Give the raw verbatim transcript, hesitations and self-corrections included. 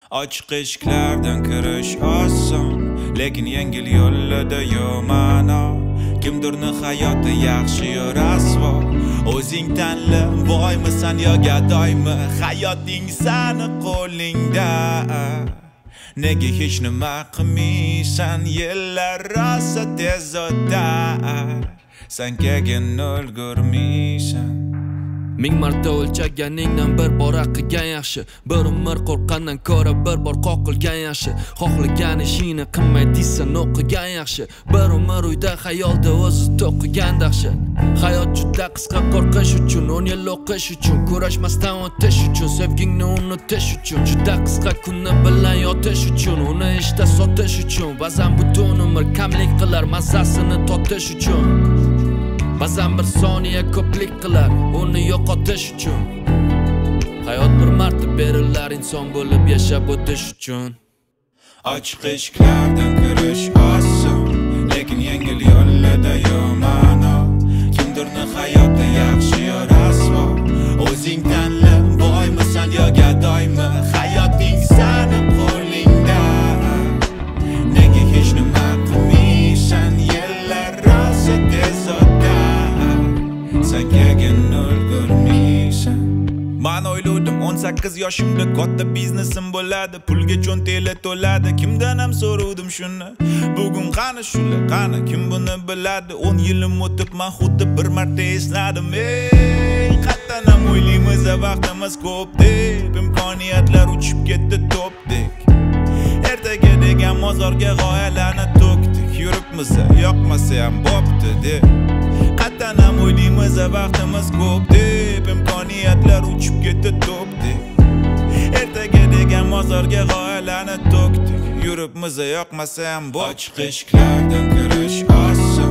Ochiq eshiklardan kirish oson, lekin yengil yo'llarda yo'q ma'no. Kimdirni hayoti yaxshi yo rasvo, o'zing tanla, boymisan yo gadoymi, hayoting sani qo'lingda. Nega hech nima qilmaysan, yillar rosa tez o'tar, sen keyin ulgurmaysan. Ming marta o'lchaganingdan bir bor qilgan yaxshi, bir umr qo'rqqandan ko'ra bir bor qoqilgan yaxshi. Xohlagan ishingni qilmay deysan o'qigan yaxshi, bir umr uyda xayolda o'zi to'qigan dahshat. Hayot juda qisqa, qo'rqish uchun, o'n yil o'qish uchun, kurashmasdan o'tish uchun, sevgingni unutish uchun, juda qisqa kunni bilan yotish uchun, uni ishda sotish uchun, ba'zan butun umr kamlik qilar mazasini totish uchun. Ba'zan bir soniya ko'plik qilar, uni yo'qotish uchun. Hayot bir marta berilar inson bo'lib yashab o'tish uchun. Ochiq eshiklardan kirish oson, lekin yengil yo'llarda yo'q ma'no. Kimdirni hayoti yaxshi yo rasvo, o'zing tanla, boymisan yo gadoymi, hayoting sani qo'lingda. Nega hech nima qilmaysan, yillar rosa tez o'tar, sen keyin ulgurmaysan. Men o'yladim o'n sakkiz yoshimda katta biznesim bo'ladi, pulga cho'ntaglar to'ladi, kimdan ham so'radim shuni. Bugun qani shular, qani kim buni biladi? o'n yilim o'tib men xuddi bir marta esladim. Ey, qattan ham o'ylaymiz, vaqtimiz ko'p deb, imkoniyatlar uchib ketdi to'pdek. Ertaga degan mozorga g'oyalarni to'kdik, yuribmiz, yoqmasa ham bo'pti deb. Qattan ham o'ylaymiz, vaqtimiz ko'p deb, imkoniyatlar uchib ketdi to'pdek. Ertaga degan mozorga g'oyalarni to'kdik, yuribmiz, yoqmasa ham bo'pti. Ochiq eshiklardan kirish oson,